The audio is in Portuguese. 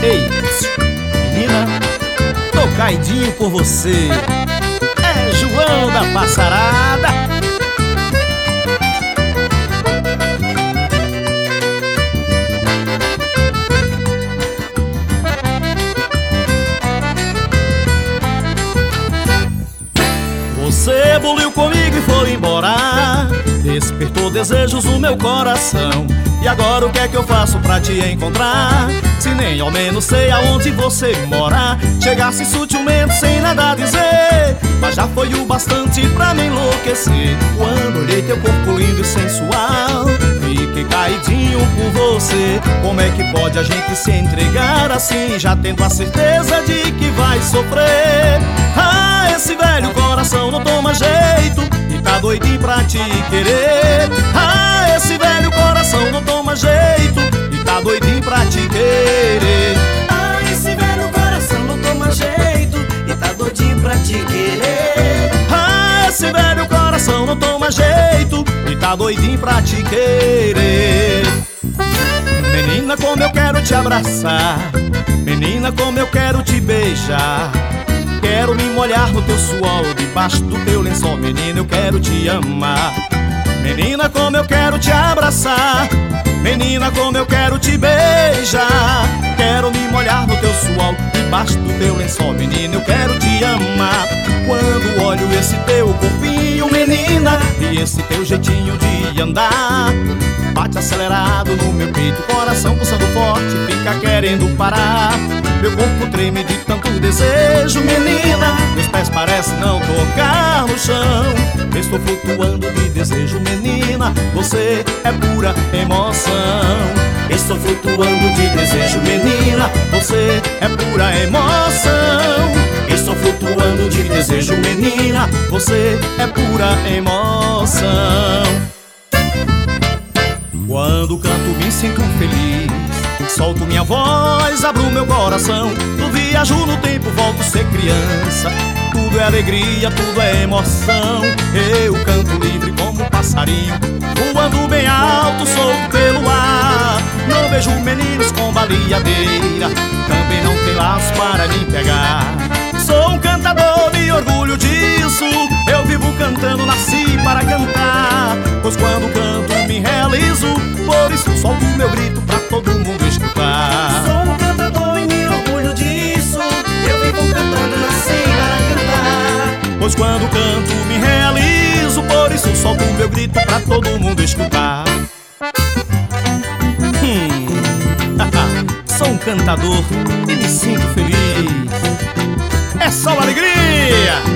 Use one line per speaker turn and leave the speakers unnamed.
Ei, menina, tô caidinho por você. É João da Passarada. Você buliu comigo e foi embora, despertou desejos no meu coração. E agora o que é que eu faço pra te encontrar? Se nem ao menos sei aonde você mora. Chegasse sutilmente sem nada dizer, mas já foi o bastante pra me enlouquecer. Quando olhei teu corpo lindo e sensual, fiquei caidinho por você. Como é que pode a gente se entregar assim, já tendo a certeza de que vai sofrer? Ah, esse velho coração não toma jeito e tá doidinho pra te querer. Ah, esse velho coração não toma jeito e tá doidinho pra te querer.
Ah, esse velho coração não toma jeito e tá doidinho pra te querer.
Ah, esse velho coração não toma jeito e tá doidinho pra te querer. Menina, como eu quero te abraçar, menina, como eu quero te beijar. Quero me molhar no teu suor, debaixo do teu lençol. Menina, eu quero te amar. Menina, como eu quero te abraçar. Menina, como eu quero te beijar. Quero me molhar no teu suor, debaixo do teu lençol. Menina, eu quero te amar. Quando olho esse teu corpinho, menina, e esse teu jeitinho de andar, bate acelerado no meu peito, coração pulsando forte, fica querendo parar. Meu corpo treme de tanto desejo, menina, meus pés parecem não tocar no chão. Estou flutuando de desejo, menina, você é pura emoção.
Estou flutuando de desejo, menina,
Você é pura emoção.
estou flutuando de desejo, menina.
Você é pura emoção. Quando canto me sinto feliz, solto minha voz, abro meu coração. Eu viajo no tempo, volto a ser criança. Tudo é alegria, tudo é emoção. Eu canto livre como um passarinho, voando bem alto, solto pelo ar. Não vejo meninos com baleadeira, também não tem laço para me pegar. Sou um cantador, me orgulho disso. Eu vivo cantando, nasci para cantar. Pois quando canto me realizo, por isso solto meu grito pra todo mundo escutar.
Sou um cantador e me orgulho disso. Eu vivo cantando, nasci para cantar.
Pois quando canto me realizo, por isso solto meu grito pra todo mundo escutar. Sou um cantador e me sinto feliz. É só alegria!